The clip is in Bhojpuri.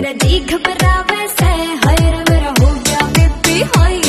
मेरा जी घबरावे से, हाय रे मेरा हो गया बेबी हाय।